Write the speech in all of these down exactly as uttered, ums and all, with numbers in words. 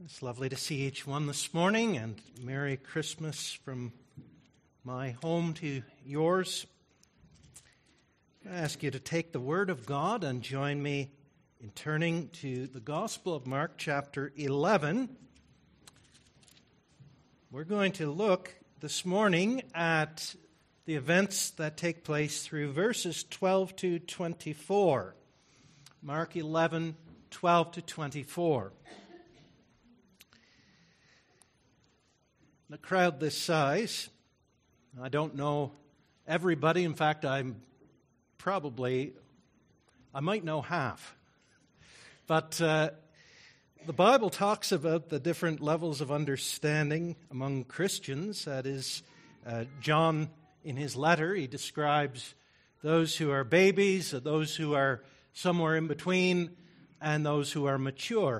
It's lovely to see each one this morning, and Merry Christmas from my home to yours. I ask you to take the Word of God and join me in turning to the Gospel of Mark, chapter eleven. We're going to look this morning at the events that take place through verses twelve to twenty-four. Mark eleven, twelve to twenty-four. In a crowd this size, I don't know everybody. In fact, I'm probably, I might know half. But uh, the Bible talks about the different levels of understanding among Christians. That is, uh, John, in his letter, he describes those who are babies, those who are somewhere in between, and those who are mature.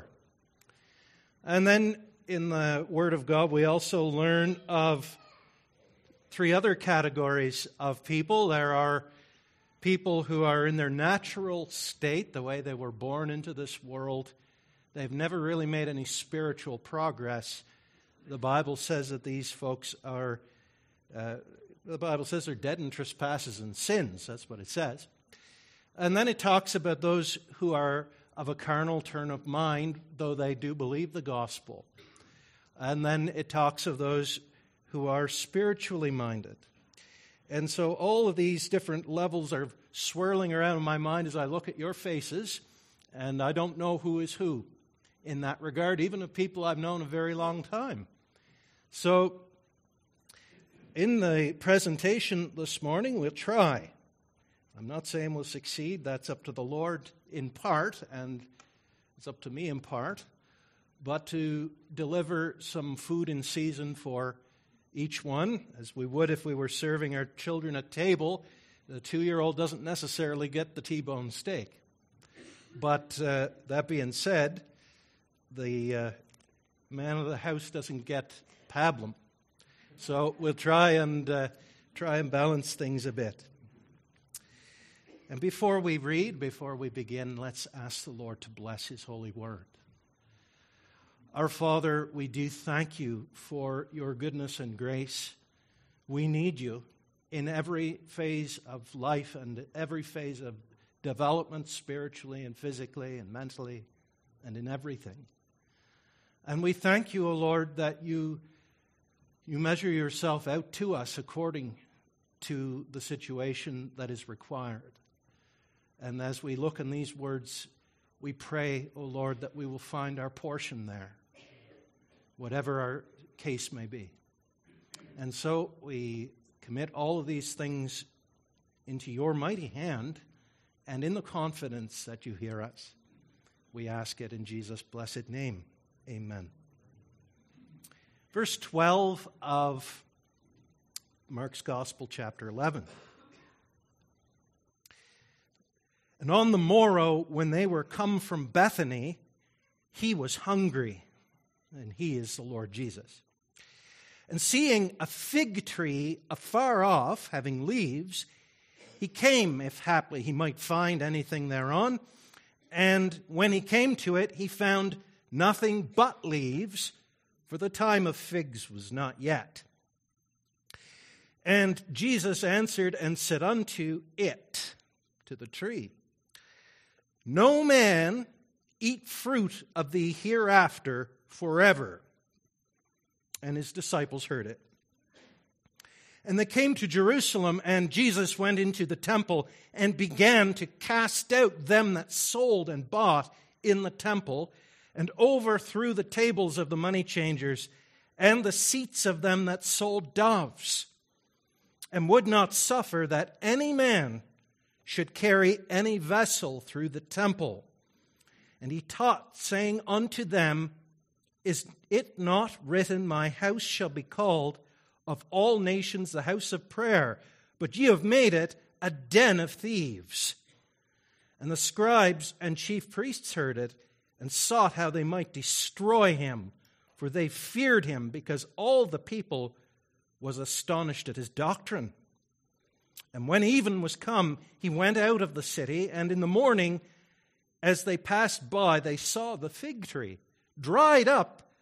And then in the Word of God, we also learn of three other categories of people. There are people who are in their natural state, the way they were born into this world. They've never really made any spiritual progress. The Bible says that these folks are, uh, the Bible says they're dead in trespasses and sins. That's what it says. And then it talks about those who are of a carnal turn of mind, though they do believe the gospel. And then it talks of those who are spiritually minded. And so all of these different levels are swirling around in my mind as I look at your faces, and I don't know who is who in that regard, even of people I've known a very long time. So in the presentation this morning, we'll try. I'm not saying we'll succeed. That's up to the Lord in part, and it's up to me in part. But to deliver some food in season for each one, as we would if we were serving our children at table. The two-year-old doesn't necessarily get the T-bone steak. But uh, that being said, the uh, man of the house doesn't get pablum. So we'll try and uh, try and balance things a bit. And before we read, before we begin, let's ask the Lord to bless His holy word. Our Father, we do thank you for your goodness and grace. We need you in every phase of life and every phase of development, spiritually and physically and mentally and in everything. And we thank you, O Lord, that you, you measure yourself out to us according to the situation that is required. And as we look in these words, we pray, O Lord, that we will find our portion there, whatever our case may be. And so we commit all of these things into your mighty hand, and in the confidence that you hear us, we ask it in Jesus' blessed name. Amen. Verse twelve of Mark's Gospel, chapter eleven. And on the morrow, when they were come from Bethany, he was hungry. And he is the Lord Jesus. And seeing a fig tree afar off, having leaves, he came, if haply he might find anything thereon. And when he came to it, he found nothing but leaves, for the time of figs was not yet. And Jesus answered and said unto it, to the tree, No man eat fruit of thee hereafter forever. And his disciples heard it. And they came to Jerusalem, and Jesus went into the temple and began to cast out them that sold and bought in the temple, and overthrew the tables of the money changers and the seats of them that sold doves, and would not suffer that any man should carry any vessel through the temple. And he taught, saying unto them, Is it not written, My house shall be called of all nations the house of prayer, but ye have made it a den of thieves? And the scribes and chief priests heard it, and sought how they might destroy him, for they feared him, because all the people was astonished at his doctrine. And when even was come, he went out of the city, and in the morning, as they passed by, they saw the fig tree dried up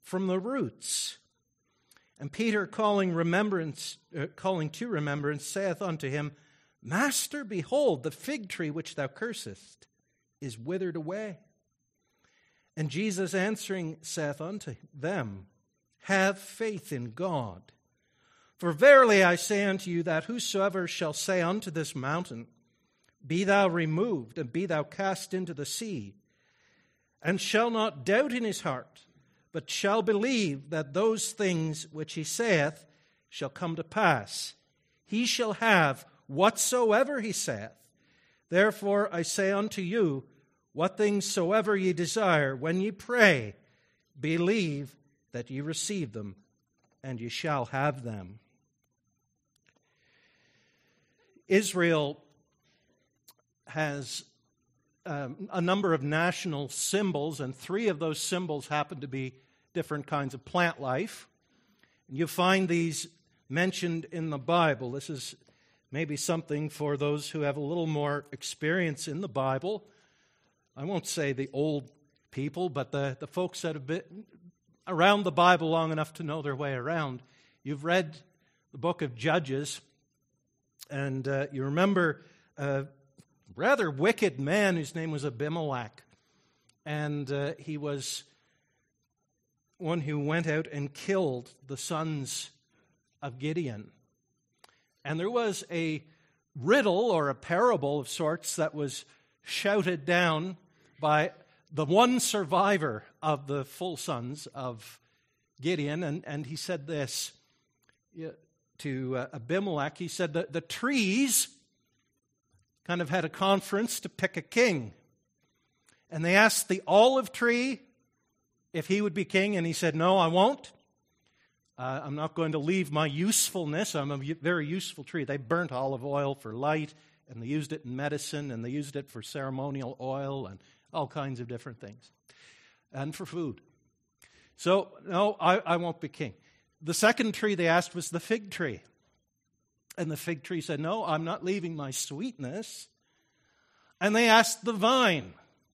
from the roots. And Peter, calling remembrance, uh, calling to remembrance, saith unto him, Master, behold, the fig tree which thou cursest is withered away. And Jesus answering saith unto them, Have faith in God. For verily I say unto you that whosoever shall say unto this mountain, Be thou removed, and be thou cast into the sea, and shall not doubt in his heart, but shall believe that those things which he saith shall come to pass, he shall have whatsoever he saith. Therefore I say unto you, what things soever ye desire, when ye pray, believe that ye receive them, and ye shall have them. Israel has um, a number of national symbols, and three of those symbols happen to be different kinds of plant life. You find these mentioned in the Bible. This is maybe something for those who have a little more experience in the Bible. I won't say the old people, but the, the folks that have been around the Bible long enough to know their way around. You've read the book of Judges, and uh, you remember a rather wicked man whose name was Abimelech. And uh, he was one who went out and killed the sons of Gideon. And there was a riddle or a parable of sorts that was shouted down by the one survivor of the full sons of Gideon. And, and he said this to uh, Abimelech. He said that the trees kind of had a conference to pick a king. And they asked the olive tree if he would be king. And he said, no, I won't. Uh, I'm not going to leave my usefulness. I'm a very useful tree. They burnt olive oil for light, and they used it in medicine, and they used it for ceremonial oil and all kinds of different things, and for food. So, no, I, I won't be king. The second tree they asked was the fig tree. And the fig tree said, no, I'm not leaving my sweetness. And they asked the vine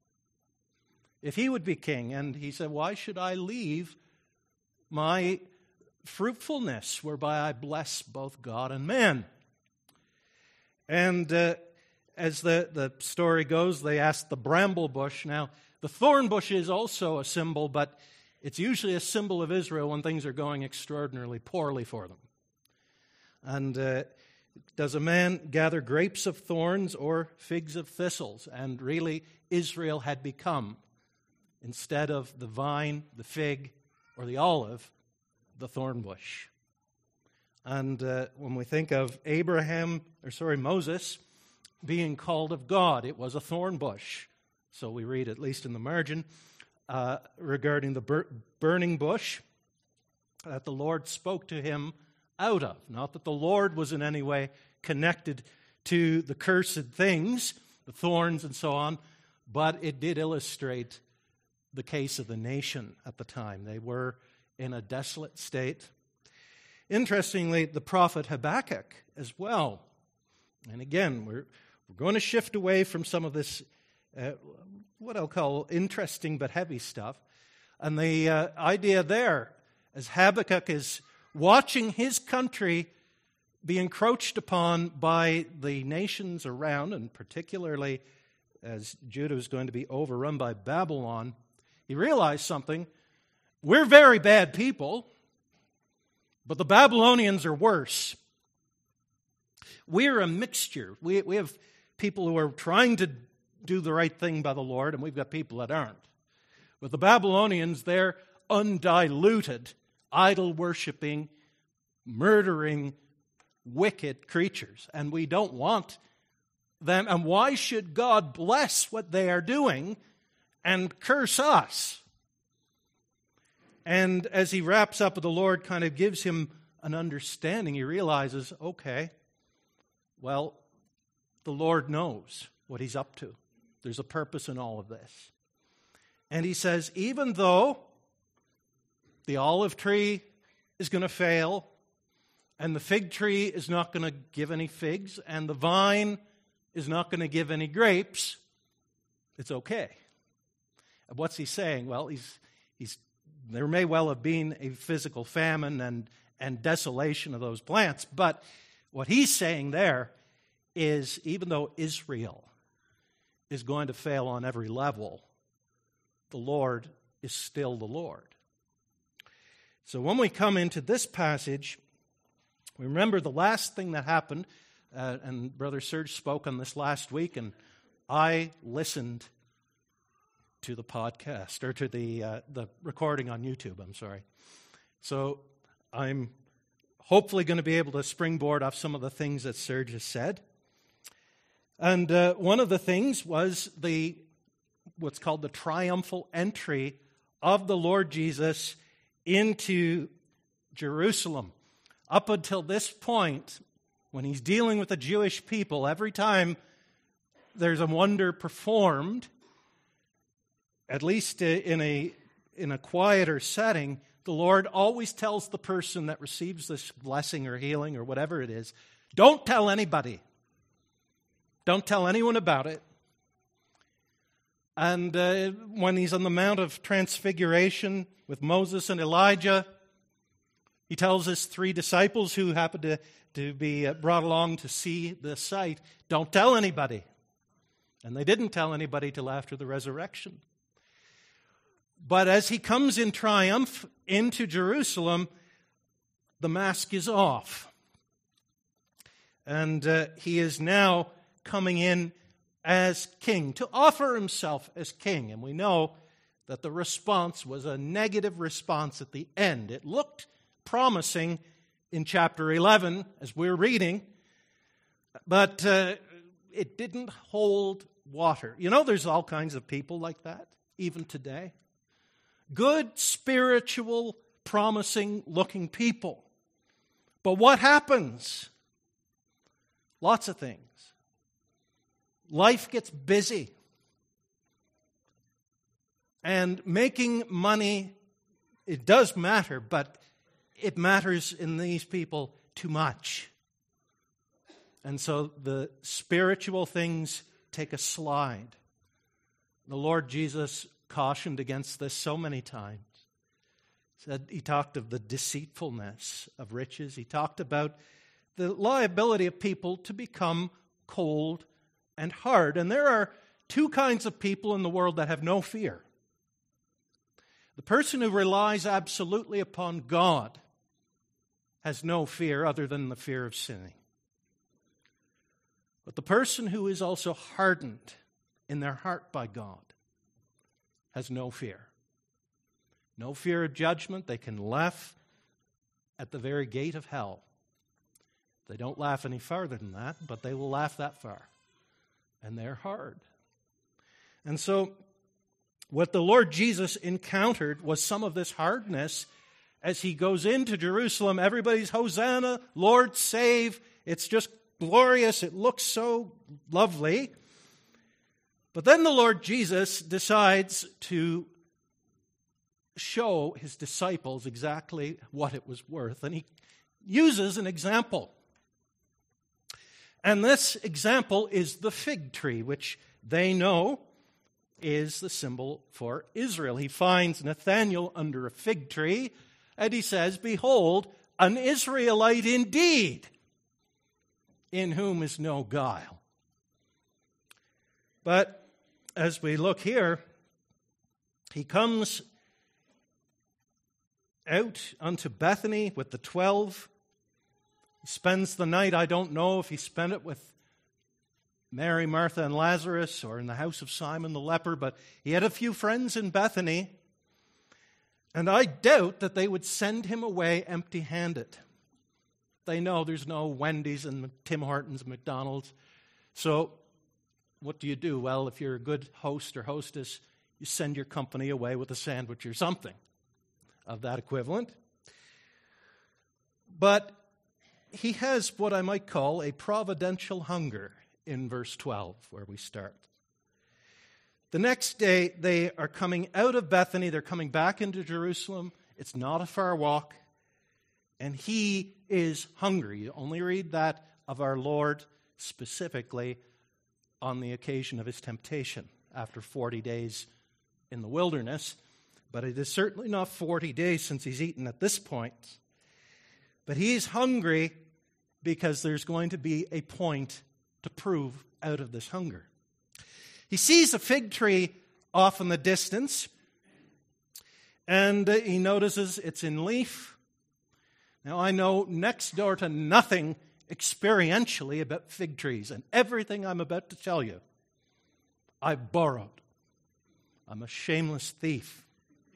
if he would be king. And he said, why should I leave my fruitfulness, whereby I bless both God and man? And uh, as the, the story goes, they asked the bramble bush. Now, the thorn bush is also a symbol, but it's usually a symbol of Israel when things are going extraordinarily poorly for them. And uh, does a man gather grapes of thorns or figs of thistles? And really, Israel had become, instead of the vine, the fig, or the olive, the thorn bush. And uh, when we think of Abraham, or sorry, Moses, being called of God, it was a thorn bush. So we read, at least in the margin, uh, regarding the bur- burning bush that the Lord spoke to him out of. Not that the Lord was in any way connected to the cursed things, the thorns and so on, but it did illustrate the case of the nation at the time. They were in a desolate state. Interestingly, the prophet Habakkuk as well. And again, we're, we're going to shift away from some of this, uh, what I'll call interesting but heavy stuff. And the uh, idea there, as Habakkuk is watching his country be encroached upon by the nations around, and particularly as Judah is going to be overrun by Babylon, he realized something. We're very bad people, but the Babylonians are worse. We're a mixture. We, we have people who are trying to do the right thing by the Lord, and we've got people that aren't. But the Babylonians, they're undiluted, idol-worshipping, murdering, wicked creatures. And we don't want them. And why should God bless what they are doing and curse us? And as he wraps up, the Lord kind of gives him an understanding. He realizes, okay, well, the Lord knows what he's up to. There's a purpose in all of this. And he says, even though the olive tree is going to fail, and the fig tree is not going to give any figs, and the vine is not going to give any grapes, it's okay. And what's he saying? Well, he's he's there may well have been a physical famine and, and desolation of those plants. But what he's saying there is, even though Israel is going to fail on every level, the Lord is still the Lord. So when we come into this passage, we remember the last thing that happened, uh, and Brother Serge spoke on this last week, and I listened to the podcast, or to the uh, the recording on YouTube, I'm sorry. So I'm hopefully going to be able to springboard off some of the things that Serge has said. And uh, one of the things was the what's called the triumphal entry of the Lord Jesus into Jerusalem. Up until this point, when he's dealing with the Jewish people, every time there's a wonder performed, at least in a in a quieter setting, the Lord always tells the person that receives this blessing or healing or whatever it is, don't tell anybody. Don't tell anyone about it. And uh, when he's on the Mount of Transfiguration with Moses and Elijah, he tells his three disciples who happen to, to be brought along to see the sight, don't tell anybody. And they didn't tell anybody till after the resurrection. But as he comes in triumph into Jerusalem, the mask is off. And uh, he is now coming in as king, to offer himself as king. And we know that the response was a negative response at the end. It looked promising in chapter eleven, as we're reading, but uh, it didn't hold water. You know, there's all kinds of people like that, even today. Good, spiritual, promising-looking people. But what happens? Lots of things. Life gets busy. And making money, it does matter, but it matters in these people too much. And so the spiritual things take a slide. The Lord Jesus cautioned against this so many times. He said, he talked of the deceitfulness of riches. He talked about the liability of people to become cold and hard. And there are two kinds of people in the world that have no fear. The person who relies absolutely upon God has no fear other than the fear of sinning. But the person who is also hardened in their heart by God has no fear. No fear of judgment. They can laugh at the very gate of hell. They don't laugh any farther than that, but they will laugh that far. And they're hard. And so what the Lord Jesus encountered was some of this hardness as he goes into Jerusalem. Everybody's Hosanna, Lord save. It's just glorious. It looks so lovely. But then the Lord Jesus decides to show his disciples exactly what it was worth. And he uses an example. And this example is the fig tree, which they know is the symbol for Israel. He finds Nathanael under a fig tree, and he says, "Behold, an Israelite indeed, in whom is no guile." But as we look here, he comes out unto Bethany with the twelve. He spends the night. I don't know if he spent it with Mary, Martha, and Lazarus, or in the house of Simon the leper, but he had a few friends in Bethany, and I doubt that they would send him away empty-handed. They know there's no Wendy's and Tim Hortons and McDonald's. So what do you do? Well, if you're a good host or hostess, you send your company away with a sandwich or something of that equivalent. But he has what I might call a providential hunger in verse twelve, where we start. The next day, they are coming out of Bethany. They're coming back into Jerusalem. It's not a far walk. And he is hungry. You only read that of our Lord specifically on the occasion of his temptation after forty days in the wilderness. But it is certainly not forty days since he's eaten at this point. But he's hungry because there's going to be a point to prove out of this hunger. He sees a fig tree off in the distance, and uh, he notices it's in leaf. Now, I know next door to nothing experientially about fig trees, and everything I'm about to tell you, I've borrowed. I'm a shameless thief.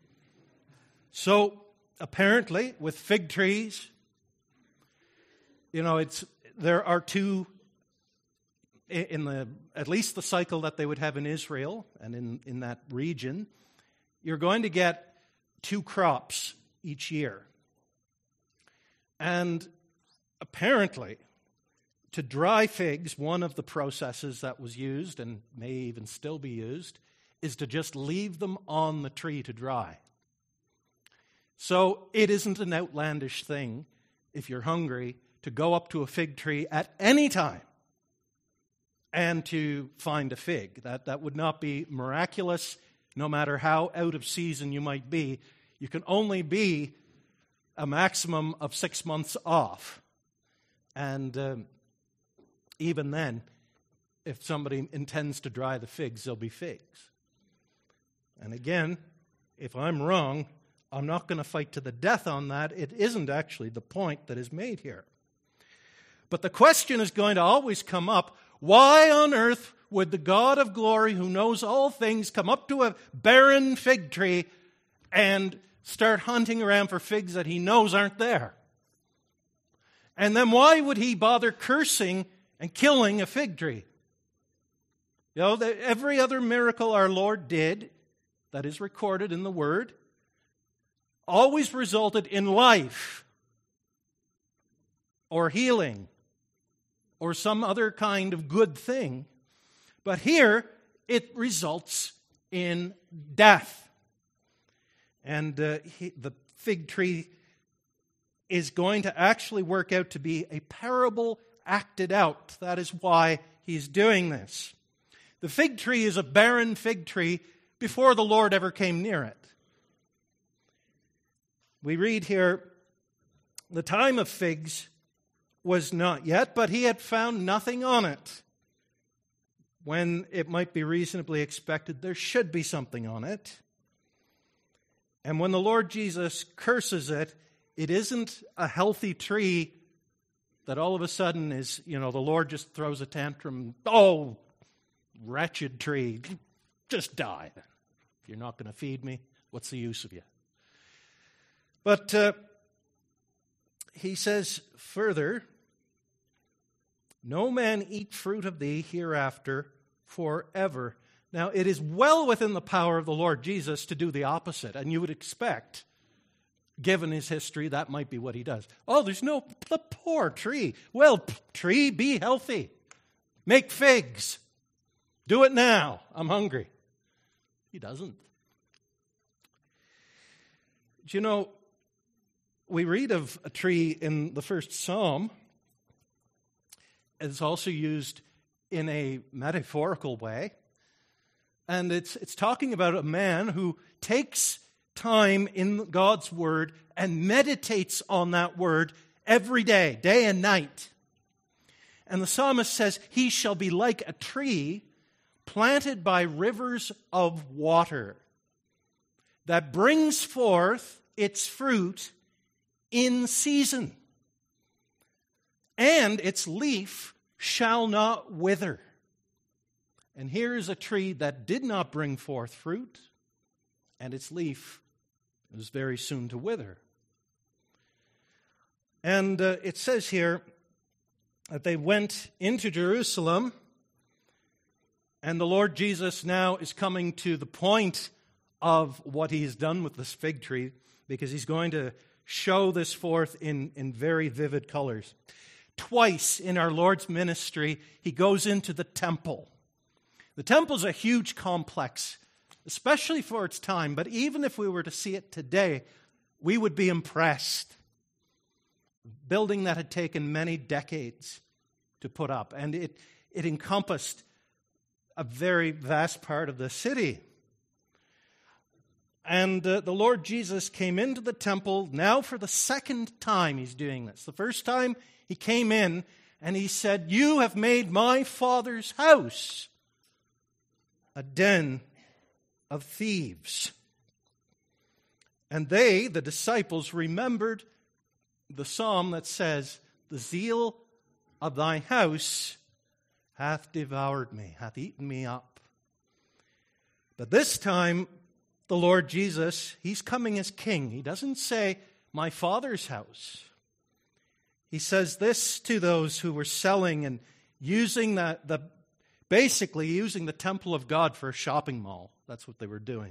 So, apparently, with fig trees, you know, it's there are two, in the at least the cycle that they would have in Israel and in, in that region, you're going to get two crops each year. And apparently, to dry figs, one of the processes that was used, and may even still be used, is to just leave them on the tree to dry. So it isn't an outlandish thing, if you're hungry, to go up to a fig tree at any time and to find a fig. That, that would not be miraculous, no matter how out of season you might be. You can only be a maximum of six months off. And um, even then, if somebody intends to dry the figs, there'll be figs. And again, if I'm wrong, I'm not going to fight to the death on that. It isn't actually the point that is made here. But the question is going to always come up, why on earth would the God of glory, who knows all things, come up to a barren fig tree and start hunting around for figs that he knows aren't there? And then why would he bother cursing and killing a fig tree? You know, every other miracle our Lord did, that is recorded in the Word, always resulted in life or healing or some other kind of good thing. But here, it results in death. And uh, he, the fig tree is going to actually work out to be a parable acted out. That is why he's doing this. The fig tree is a barren fig tree before the Lord ever came near it. We read here, the time of figs was not yet, but he had found nothing on it. When it might be reasonably expected there should be something on it. And when the Lord Jesus curses it, it isn't a healthy tree that all of a sudden is, you know, the Lord just throws a tantrum. Oh, wretched tree, just die. If you're not going to feed me, what's the use of you? But uh, he says further, no man eat fruit of thee hereafter forever. Now, it is well within the power of the Lord Jesus to do the opposite, and you would expect, given his history, that might be what he does. Oh, there's no, the poor tree. Well, tree, be healthy. Make figs. Do it now. I'm hungry. He doesn't. Do you know, we read of a tree in the first psalm. It's also used in a metaphorical way. And it's it's talking about a man who takes time in God's word and meditates on that word every day, day and night. And the psalmist says, he shall be like a tree planted by rivers of water that brings forth its fruit in season, and its leaf shall not wither. And here is a tree that did not bring forth fruit, and its leaf was very soon to wither. And uh, it says here that they went into Jerusalem, and the Lord Jesus now is coming to the point of what he has done with this fig tree, because he's going to show this forth in, in very vivid colors. Twice in our Lord's ministry, he goes into the temple. The temple is a huge complex, especially for its time, but even if we were to see it today, we would be impressed. A building that had taken many decades to put up, and it, it encompassed a very vast part of the city. And uh, the Lord Jesus came into the temple. Now for the second time he's doing this. The first time he came in and he said, "You have made my Father's house a den of thieves." And they, the disciples, remembered the psalm that says, "The zeal of thy house hath devoured me, hath eaten me up." But this time, the Lord Jesus, he's coming as king. He doesn't say, "my Father's house." He says this to those who were selling and using the, the basically using the temple of God for a shopping mall. That's what they were doing.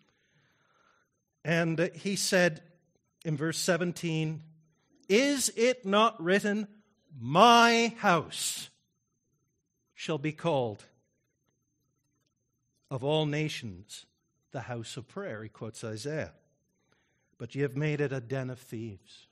And he said in verse seventeen, "Is it not written, my house shall be called of all nations the house of prayer?" He quotes Isaiah. "But ye have made it a den of thieves."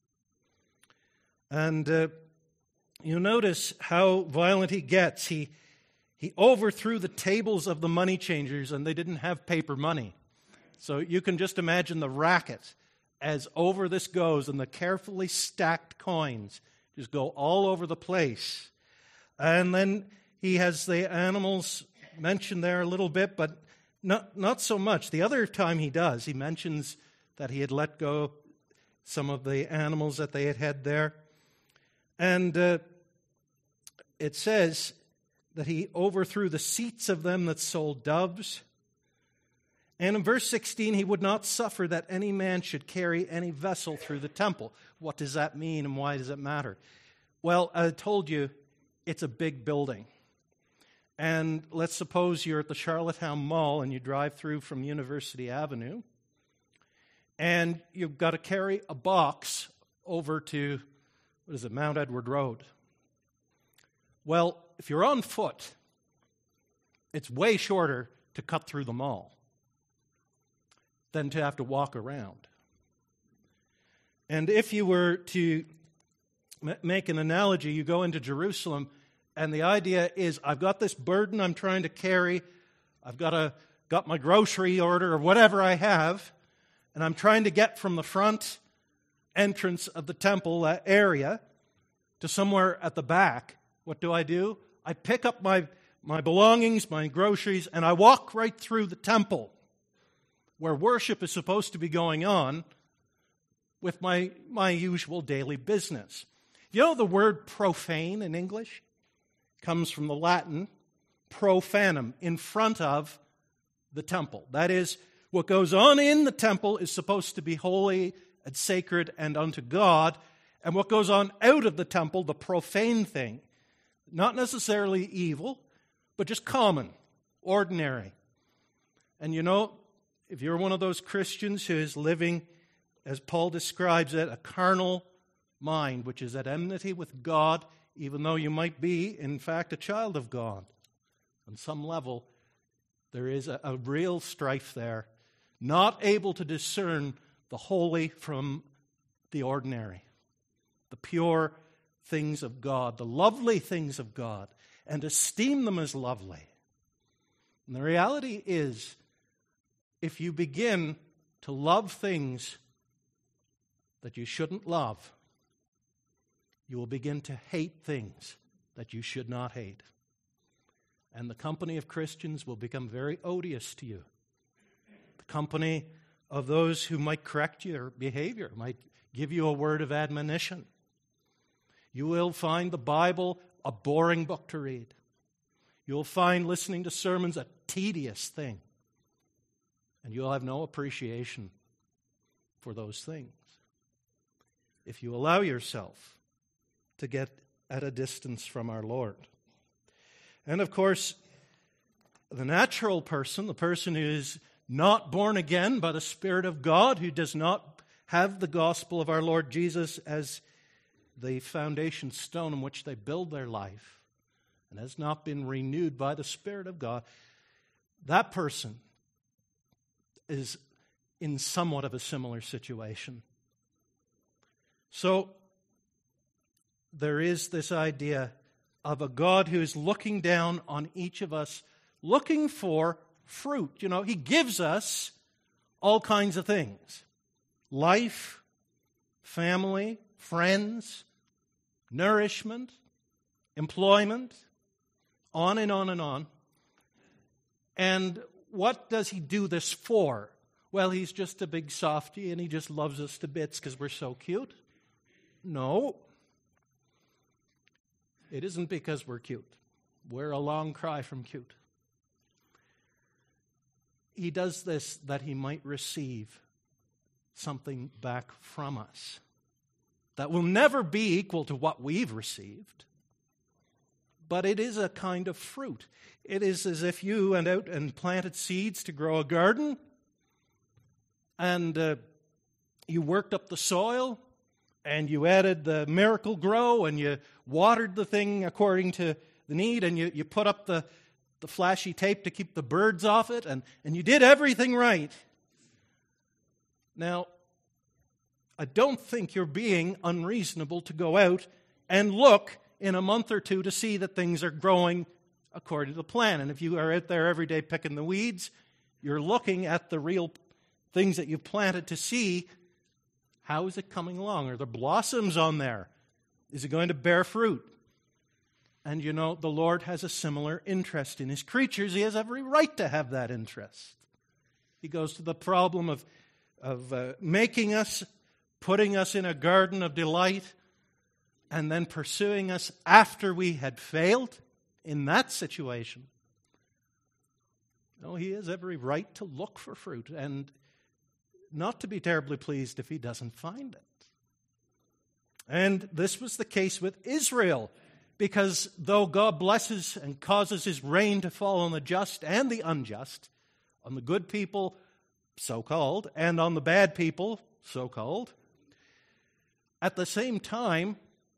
And uh, you notice how violent he gets. He, he overthrew the tables of the money changers, and they didn't have paper money. So you can just imagine the racket as over this goes, and the carefully stacked coins just go all over the place. And then he has the animals mentioned there a little bit, but not, not so much. The other time he does, he mentions that he had let go some of the animals that they had had there. And uh, it says that he overthrew the seats of them that sold doves. And in verse sixteen, he would not suffer that any man should carry any vessel through the temple. What does that mean, and why does it matter? Well, I told you, it's a big building. And let's suppose you're at the Charlottetown Mall and you drive through from University Avenue, and you've got to carry a box over to, what is it, Mount Edward Road. Well, if you're on foot, it's way shorter to cut through the mall than to have to walk around. And if you were to m- make an analogy, you go into Jerusalem, and the idea is, I've got this burden I'm trying to carry, I've got a got my grocery order or whatever I have, and I'm trying to get from the front entrance of the temple uh, area to somewhere at the back. What do I do? I pick up my, my belongings, my groceries, and I walk right through the temple where worship is supposed to be going on with my, my usual daily business. You know the word profane in English comes from the Latin profanum, in front of the temple. That is, what goes on in the temple is supposed to be holy and sacred and unto God, and what goes on out of the temple, the profane thing, not necessarily evil, but just common, ordinary. And you know, if you're one of those Christians who is living, as Paul describes it, a carnal mind, which is at enmity with God, even though you might be, in fact, a child of God, on some level, there is a, a real strife there, not able to discern the holy from the ordinary, the pure things of God, the lovely things of God, and esteem them as lovely. And the reality is, if you begin to love things that you shouldn't love, you will begin to hate things that you should not hate. And the company of Christians will become very odious to you. The company of those who might correct your behavior, might give you a word of admonition. You will find the Bible a boring book to read. You'll find listening to sermons a tedious thing. And you'll have no appreciation for those things if you allow yourself to get at a distance from our Lord. And of course, the natural person, the person who is not born again by the Spirit of God, who does not have the gospel of our Lord Jesus as the foundation stone on which they build their life, and has not been renewed by the Spirit of God, that person is in somewhat of a similar situation. So, there is this idea of a God who is looking down on each of us, looking for fruit. You know, He gives us all kinds of things. Life, family, friends, nourishment, employment, on and on and on. And what does he do this for? Well, he's just a big softy and he just loves us to bits because we're so cute. No. It isn't because we're cute. We're a long cry from cute. He does this that he might receive something back from us that will never be equal to what we've received. But it is a kind of fruit. It is as if you went out and planted seeds to grow a garden, and uh, you worked up the soil, and you added the Miracle-Gro, and you watered the thing according to the need, and you, you put up the, the flashy tape to keep the birds off it, and, and you did everything right. Now, I don't think you're being unreasonable to go out and look in a month or two to see that things are growing according to the plan. And if you are out there every day picking the weeds, you're looking at the real things that you've planted to see, how is it coming along? Are there blossoms on there? Is it going to bear fruit? And you know, the Lord has a similar interest in his creatures. He has every right to have that interest. He goes to the problem of, of uh, making us, putting us in a garden of delight, and then pursuing us after we had failed in that situation. No, he has every right to look for fruit and not to be terribly pleased if he doesn't find it. And this was the case with Israel, because though God blesses and causes his rain to fall on the just and the unjust, on the good people, so-called, and on the bad people, so-called, at the same time,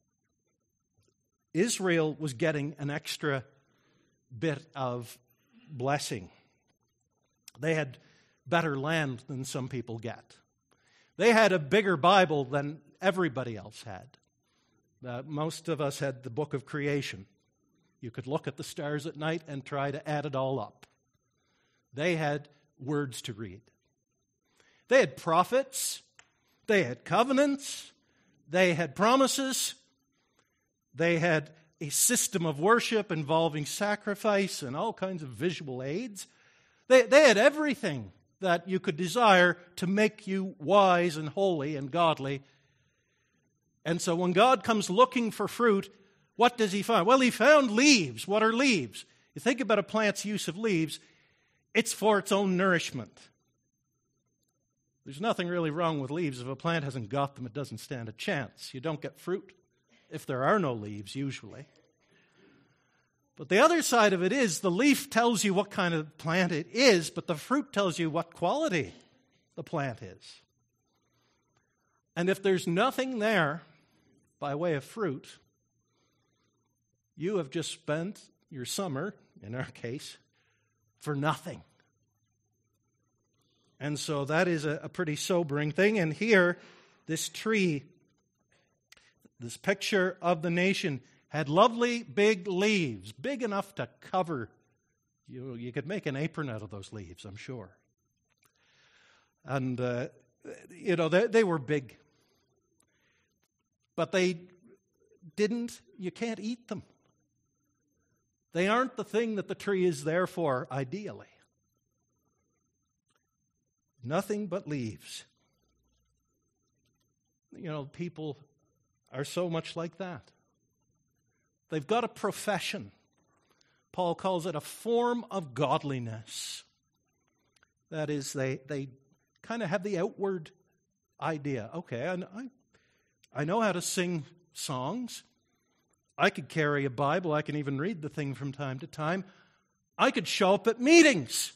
Israel was getting an extra bit of blessing. They had better land than some people get. They had a bigger Bible than everybody else had. Uh, most of us had the book of creation. You could look at the stars at night and try to add it all up. They had words to read. They had prophets. They had covenants. They had promises. They had a system of worship involving sacrifice and all kinds of visual aids. They, they had everything that you could desire to make you wise and holy and godly. And so when God comes looking for fruit, what does he find? Well, he found leaves. What are leaves? You think about a plant's use of leaves, it's for its own nourishment. There's nothing really wrong with leaves. If a plant hasn't got them, it doesn't stand a chance. You don't get fruit if there are no leaves, usually. But the other side of it is the leaf tells you what kind of plant it is, but the fruit tells you what quality the plant is. And if there's nothing there by way of fruit, you have just spent your summer, in our case, for nothing. And so that is a, a pretty sobering thing. And here, this tree, this picture of the nation, had lovely big leaves, big enough to cover. You, you could make an apron out of those leaves, I'm sure. And, uh, you know, they, they were big. But they didn't, you can't eat them. They aren't the thing that the tree is there for, ideally. Nothing but leaves. You know, people are so much like that. They've got a profession. Paul calls it a form of godliness. That is, they they kind of have the outward idea. Okay, I, I, I know how to sing songs. I could carry a Bible. I can even read the thing from time to time. I could show up at meetings.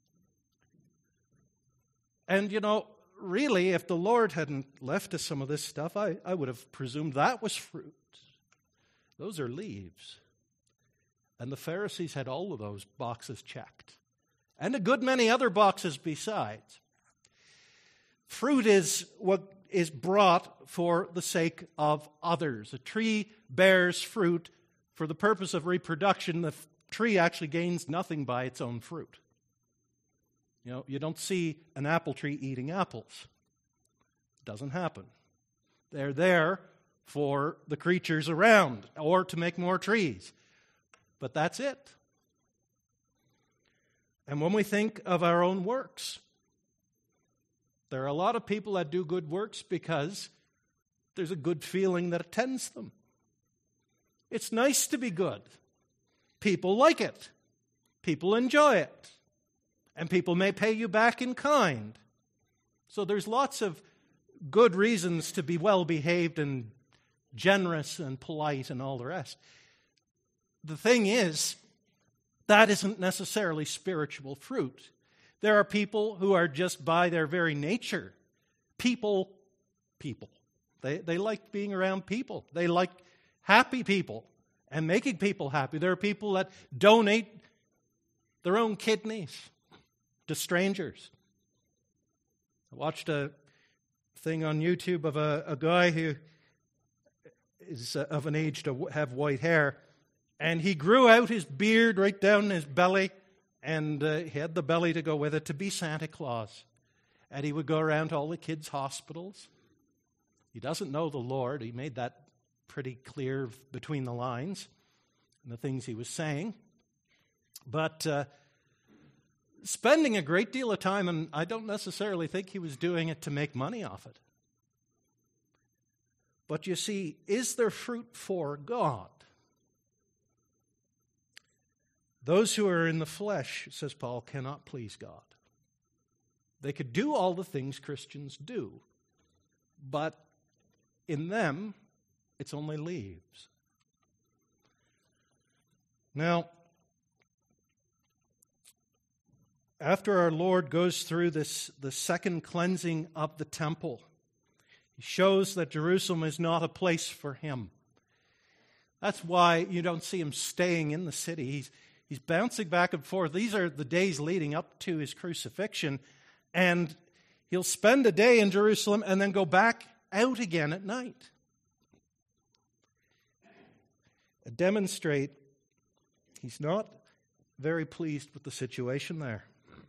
And, you know, really, if the Lord hadn't left us some of this stuff, I, I would have presumed that was fruit. Those are leaves. And the Pharisees had all of those boxes checked. And a good many other boxes besides. Fruit is what is brought for the sake of others. A tree bears fruit for the purpose of reproduction. The f- tree actually gains nothing by its own fruit. You know, you don't see an apple tree eating apples. It doesn't happen. They're there for the creatures around or to make more trees. But that's it. And when we think of our own works, there are a lot of people that do good works because there's a good feeling that attends them. It's nice to be good. People like it. People enjoy it. And people may pay you back in kind. So there's lots of good reasons to be well-behaved and generous and polite and all the rest. The thing is, that isn't necessarily spiritual fruit. There are people who are just by their very nature, people, people. They, they like being around people. They like happy people and making people happy. There are people that donate their own kidneys to strangers. I watched a thing on YouTube of a, a guy who is of an age to have white hair, and he grew out his beard right down his belly, and uh, he had the belly to go with it, to be Santa Claus. And he would go around to all the kids' hospitals. He doesn't know the Lord. He made that pretty clear between the lines and the things he was saying. But uh, spending a great deal of time, and I don't necessarily think he was doing it to make money off it. But you see, is there fruit for God? Those who are in the flesh, says Paul, cannot please God. They could do all the things Christians do, but in them, it's only leaves. Now, after our Lord goes through this, the second cleansing of the temple, he shows that Jerusalem is not a place for him. That's why you don't see him staying in the city. He's, he's bouncing back and forth. These are the days leading up to his crucifixion, and he'll spend a day in Jerusalem and then go back out again at night. To demonstrate he's not very pleased with the situation there.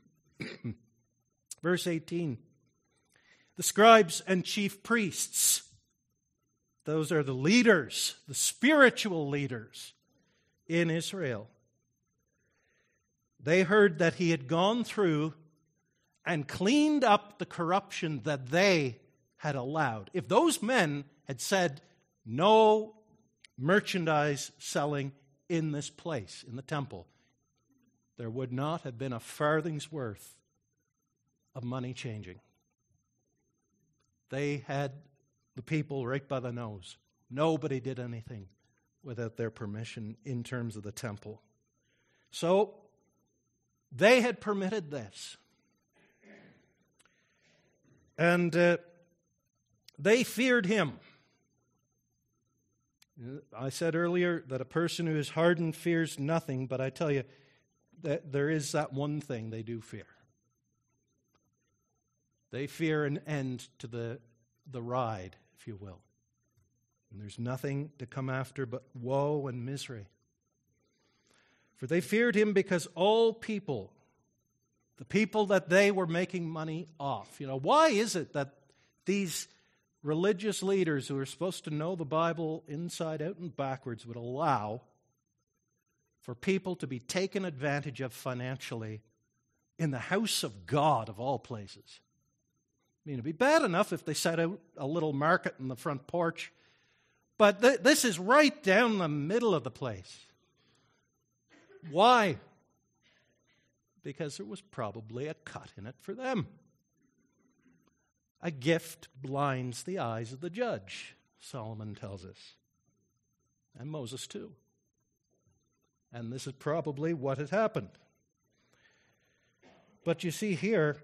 Verse eighteen. The scribes and chief priests, those are the leaders, the spiritual leaders in Israel. They heard that he had gone through and cleaned up the corruption that they had allowed. If those men had said, no merchandise selling in this place, in the temple, there would not have been a farthing's worth of money changing. They had the people right by the nose. Nobody did anything without their permission in terms of the temple. So, they had permitted this. And uh, they feared him. I said earlier that a person who is hardened fears nothing, but I tell you that there is that one thing they do fear. They fear an end to the, the ride, if you will. And there's nothing to come after but woe and misery. For they feared him because all people, the people that they were making money off, you know, why is it that these religious leaders who are supposed to know the Bible inside out and backwards would allow for people to be taken advantage of financially in the house of God, of all places? I mean, it'd be bad enough if they set out a little market in the front porch, but th- this is right down the middle of the place. Why? Because there was probably a cut in it for them. A gift blinds the eyes of the judge, Solomon tells us. And Moses too. And this is probably what had happened. But you see here,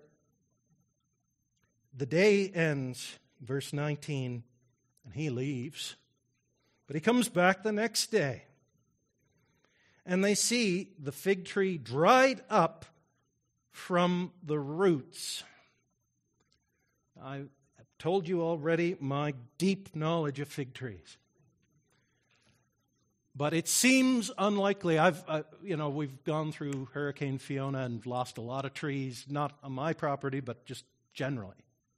the day ends, verse nineteen, and he leaves. But he comes back the next day. And they see the fig tree dried up from the roots. I've told you already my deep knowledge of fig trees. But it seems unlikely. I've, uh, you know, we've gone through Hurricane Fiona and lost a lot of trees, not on my property, but just generally.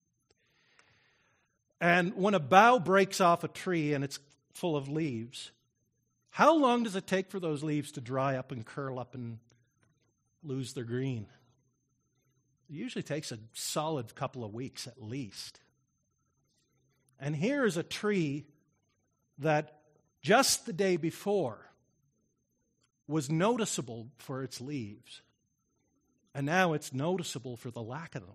And when a bough breaks off a tree and it's full of leaves, how long does it take for those leaves to dry up and curl up and lose their green? It usually takes a solid couple of weeks at least. And here is a tree that just the day before was noticeable for its leaves, and now it's noticeable for the lack of them.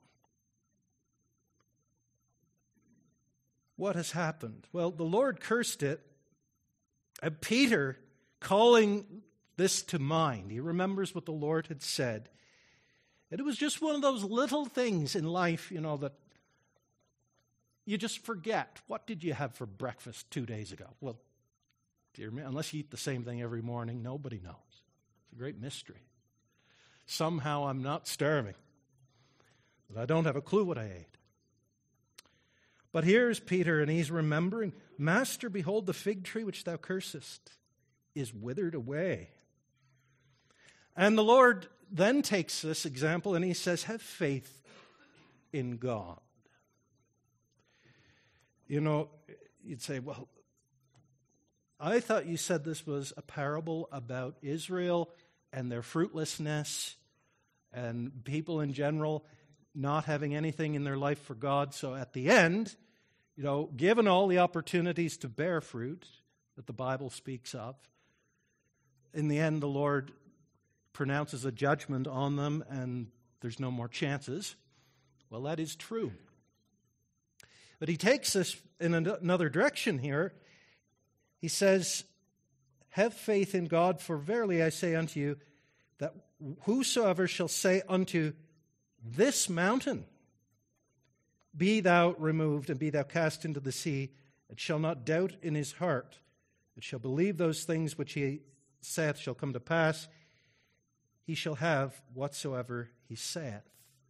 What has happened? Well, the Lord cursed it, and Peter, calling this to mind, he remembers what the Lord had said. And it was just one of those little things in life, you know, that you just forget. What did you have for breakfast two days ago? Well, dear me, unless you eat the same thing every morning, nobody knows. It's a great mystery. Somehow I'm not starving, but I don't have a clue what I ate. But here's Peter, and he's remembering, Master, behold, the fig tree which thou cursest is withered away. And the Lord then takes this example and he says, have faith in God. You know, you'd say, well, I thought you said this was a parable about Israel and their fruitlessness and people in general not having anything in their life for God. So at the end, you know, given all the opportunities to bear fruit that the Bible speaks of, in the end the Lord pronounces a judgment on them and there's no more chances. Well, that is true. But he takes this in another direction here. He says, have faith in God, for verily I say unto you, that whosoever shall say unto this mountain, be thou removed, and be thou cast into the sea, and shall not doubt in his heart, but shall believe those things which he saith shall come to pass, he shall have whatsoever he saith.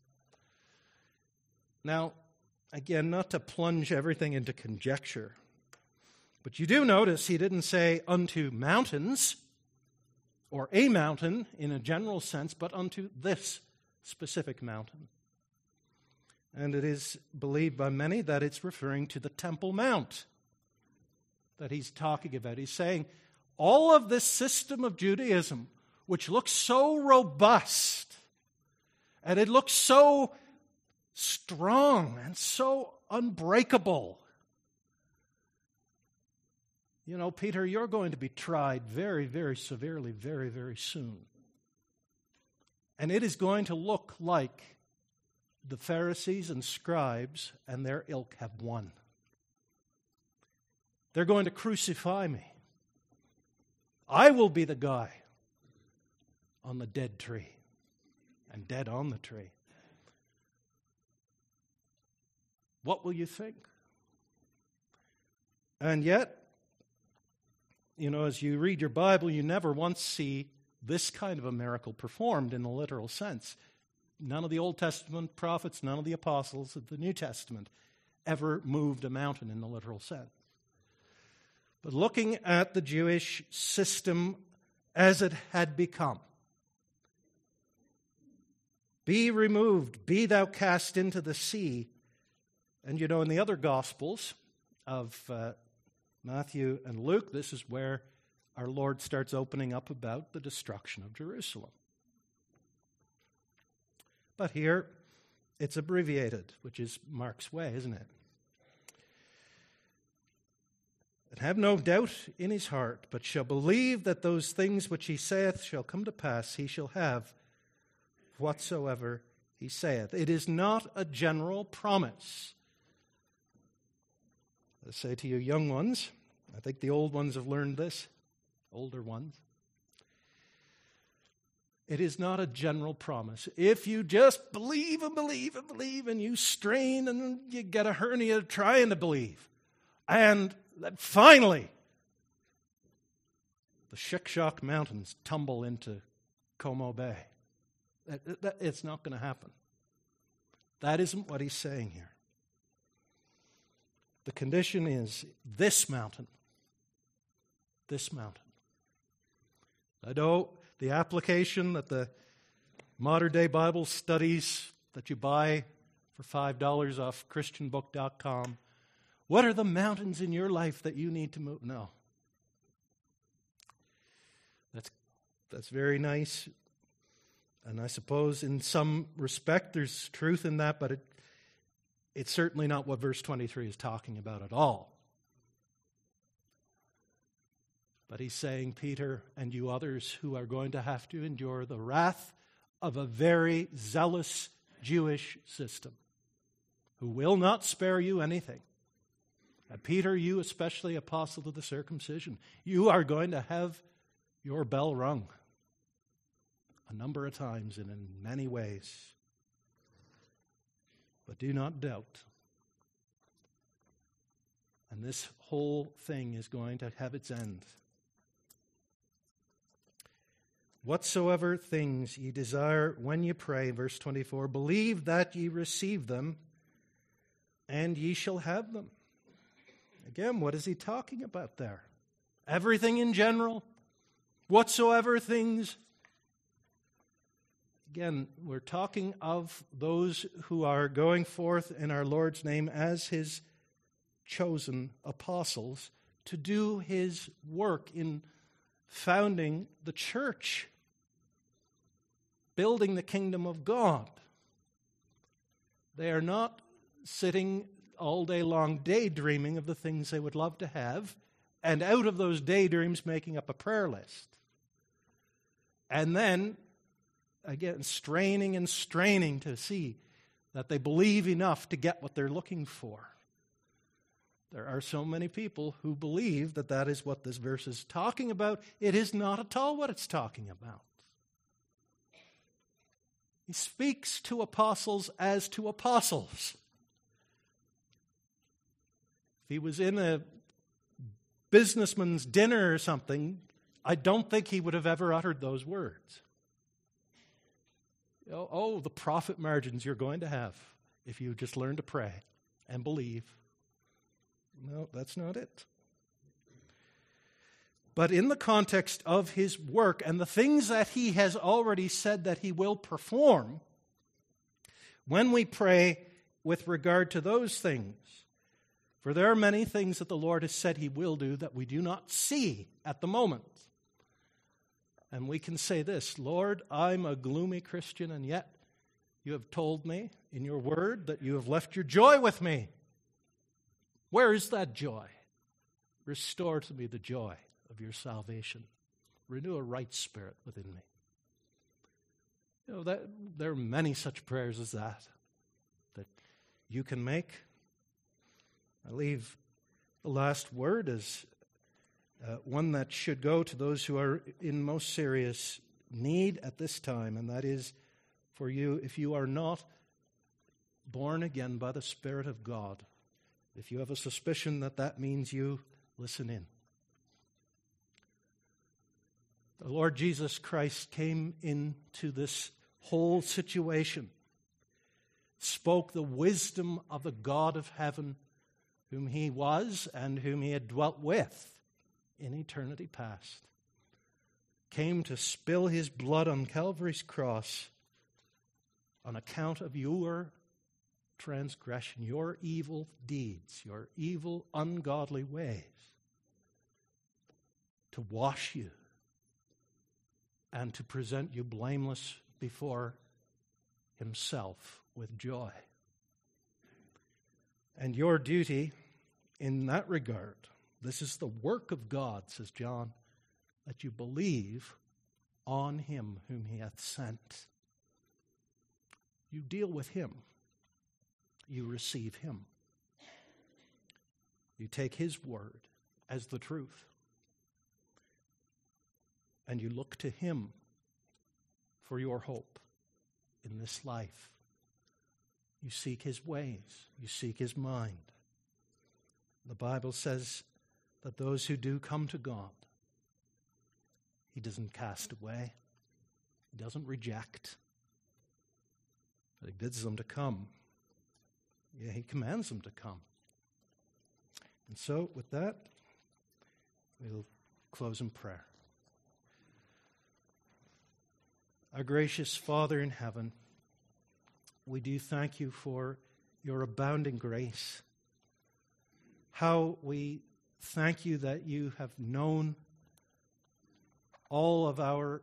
Now, again, not to plunge everything into conjecture, but you do notice he didn't say unto mountains, or a mountain in a general sense, but unto this specific mountain. And it is believed by many that it's referring to the Temple Mount that he's talking about. He's saying all of this system of Judaism, which looks so robust, and it looks so strong and so unbreakable. You know, Peter, you're going to be tried very, very severely, very, very soon. And it is going to look like the Pharisees and scribes and their ilk have won. They're going to crucify me. I will be the guy on the dead tree and dead on the tree. What will you think? And yet, you know, as you read your Bible, you never once see this kind of a miracle performed in a literal sense. None of the Old Testament prophets, none of the apostles of the New Testament ever moved a mountain in the literal sense. But looking at the Jewish system as it had become, be removed, be thou cast into the sea. And you know, in the other Gospels of uh, Matthew and Luke, this is where our Lord starts opening up about the destruction of Jerusalem. But here, it's abbreviated, which is Mark's way, isn't it? And have no doubt in his heart, but shall believe that those things which he saith shall come to pass, he shall have whatsoever he saith. It is not a general promise. I say to you young ones, I think the old ones have learned this, older ones. It is not a general promise. If you just believe and believe and believe and you strain and you get a hernia trying to believe, and that finally the Chic-Choc Mountains tumble into Como Bay. That, that, it's not going to happen. That isn't what he's saying here. The condition is this mountain, this mountain I know the application that the modern-day Bible studies that you buy for five dollars off Christian book dot com. What are the mountains in your life that you need to move? No. That's, that's very nice. And I suppose in some respect there's truth in that, but it, it's certainly not what verse twenty-three is talking about at all. But he's saying, Peter and you others who are going to have to endure the wrath of a very zealous Jewish system who will not spare you anything. And Peter, you especially, apostle of the circumcision, you are going to have your bell rung a number of times and in many ways. But do not doubt. And this whole thing is going to have its end. Whatsoever things ye desire when ye pray, verse twenty-four, believe that ye receive them, and ye shall have them. Again, what is he talking about there? Everything in general? Whatsoever things? Again, we're talking of those who are going forth in our Lord's name as his chosen apostles to do his work in founding the church, building the kingdom of God. They are not sitting all day long daydreaming of the things they would love to have, and out of those daydreams making up a prayer list. And then, again, straining and straining to see that they believe enough to get what they're looking for. There are so many people who believe that that is what this verse is talking about. It is not at all what it's talking about. He speaks to apostles as to apostles. If he was in a businessman's dinner or something, I don't think he would have ever uttered those words. Oh, oh, the profit margins you're going to have if you just learn to pray and believe. No, that's not it. But in the context of his work and the things that he has already said that he will perform, when we pray with regard to those things, for there are many things that the Lord has said he will do that we do not see at the moment. And we can say this, Lord, I'm a gloomy Christian, and yet you have told me in your word that you have left your joy with me. Where is that joy? Restore to me the joy of your salvation. Renew a right spirit within me. You know, that, there are many such prayers as that that you can make. I leave the last word as uh, one that should go to those who are in most serious need at this time, and that is for you, if you are not born again by the Spirit of God, if you have a suspicion that that means you, listen in. The Lord Jesus Christ came into this whole situation, spoke the wisdom of the God of heaven, whom he was and whom he had dwelt with in eternity past, came to spill his blood on Calvary's cross on account of your transgression, your evil deeds, your evil, ungodly ways, to wash you and to present you blameless before himself with joy. And your duty in that regard, this is the work of God, says John, that you believe on him whom he hath sent. You deal with him. You receive him. You take his word as the truth. And you look to him for your hope in this life. You seek his ways. You seek his mind. The Bible says that those who do come to God, he doesn't cast away. He doesn't reject. But he bids them to come. Yeah, he commands them to come. And so, with that, we'll close in prayer. Our gracious Father in heaven, we do thank you for your abounding grace. How we thank you that you have known all of our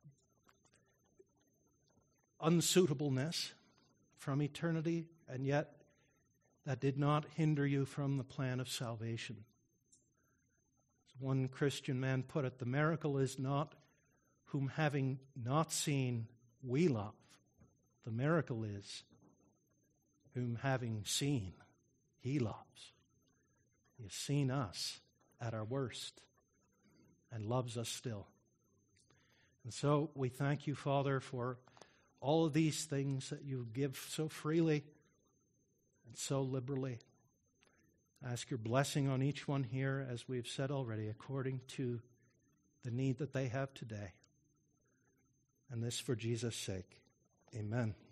unsuitableness from eternity, and yet that did not hinder you from the plan of salvation. As one Christian man put it, the miracle is not whom having not seen we love. The miracle is whom having seen he loves. He has seen us at our worst and loves us still. And so we thank you, Father, for all of these things that you give so freely and so liberally. I ask your blessing on each one here, as we've said already, according to the need that they have today. And this for Jesus' sake. Amen.